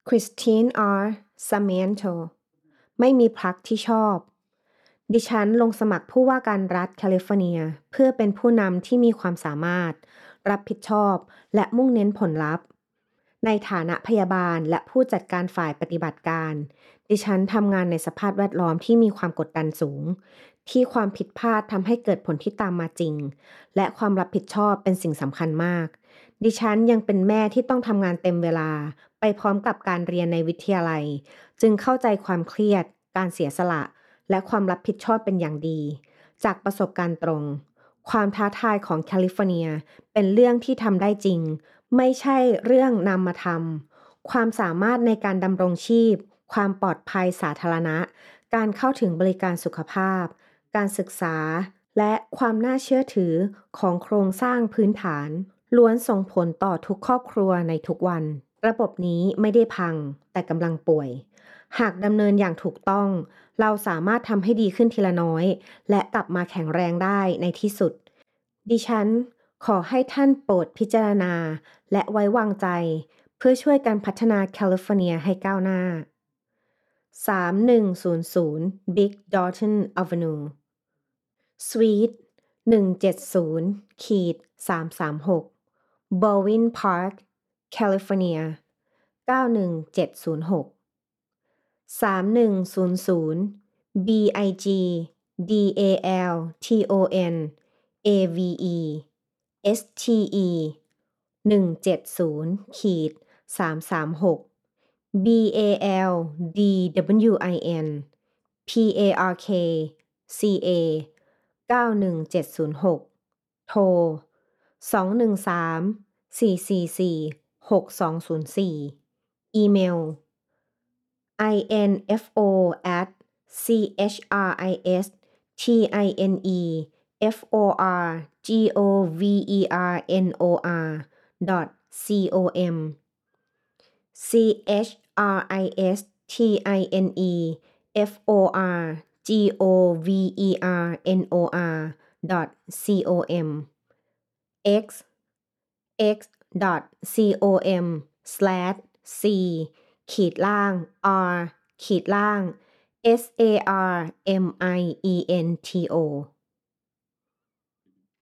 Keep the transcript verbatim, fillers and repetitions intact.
Christine R. Sarmiento ไม่มีพรรคที่ชอบ ดิฉันลงสมัครผู้ว่าการรัฐแคลิฟอร์เนียเพื่อเป็นผู้นำที่มีความสามารถ รับผิดชอบ และมุ่งเน้นผลลัพธ์ ในฐานะพยาบาลและผู้จัดการฝ่ายปฏิบัติการ ดิฉันทำงานในสภาพแวดล้อมที่มีความกดดันสูง ที่ความผิดพลาดทำให้เกิดผลที่ตามมาจริง และความรับผิดชอบเป็นสิ่งสำคัญมาก ดิฉันยังเป็นแม่ที่ต้องทำงานเต็มเวลา ไปพร้อมกับการเรียนในวิทยาลัย จึงเข้าใจความเครียด การเสียสละ และความรับผิดชอบเป็นอย่างดี จากประสบการณ์ตรง ความท้าทายของแคลิฟอร์เนียเป็นเรื่องที่ทำได้จริง ไม่ใช่เรื่องนำมาทำ ความสามารถในการดำรงชีพ ความปลอดภัยสาธารณะ การเข้าถึงบริการสุขภาพ การศึกษา และความน่าเชื่อถือของโครงสร้างพื้นฐาน ล้วนส่งผลต่อทุกครอบครัวในทุกวัน ระบบนี้ไม่ได้พัง แต่กำลังป่วย หากดำเนินอย่างถูกต้อง เราสามารถทำให้ดีขึ้นทีละน้อย และกลับมาแข็งแรงได้ในที่สุด ดิฉันขอให้ท่านโปรดพิจารณาและไว้วางใจ เพื่อช่วยกันพัฒนาแคลิฟอร์เนียให้ก้าวหน้า สามหนึ่งศูนย์ศูนย์ Big Dalton Avenue Suite หนึ่งเจ็ดศูนย์ สามสามหก Baldwin Park California เก้าหนึ่งเจ็ดศูนย์หก สามหนึ่งศูนย์ศูนย์ Big Dalton Ave Ste หนึ่งเจ็ดศูนย์ สามสามหก Baldwin Park Ca เก้าหนึ่งเจ็ดศูนย์หก โทร สองหนึ่งสาม สี่สี่สี่ หกสองศูนย์สี่ อีเมล info at christineforgovernor.com christineforgovernor.com x x.com slash c ขีดล่าง r ขีดล่าง sarmiento